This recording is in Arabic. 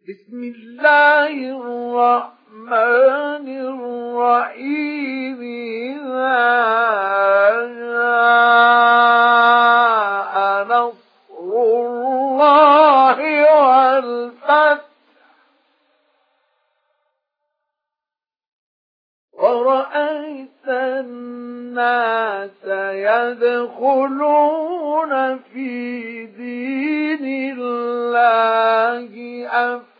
بسم الله الرحمن الرحيم إذا جاء نصر الله والفتح ورأيت الناس يدخلون في دين الله أفواجا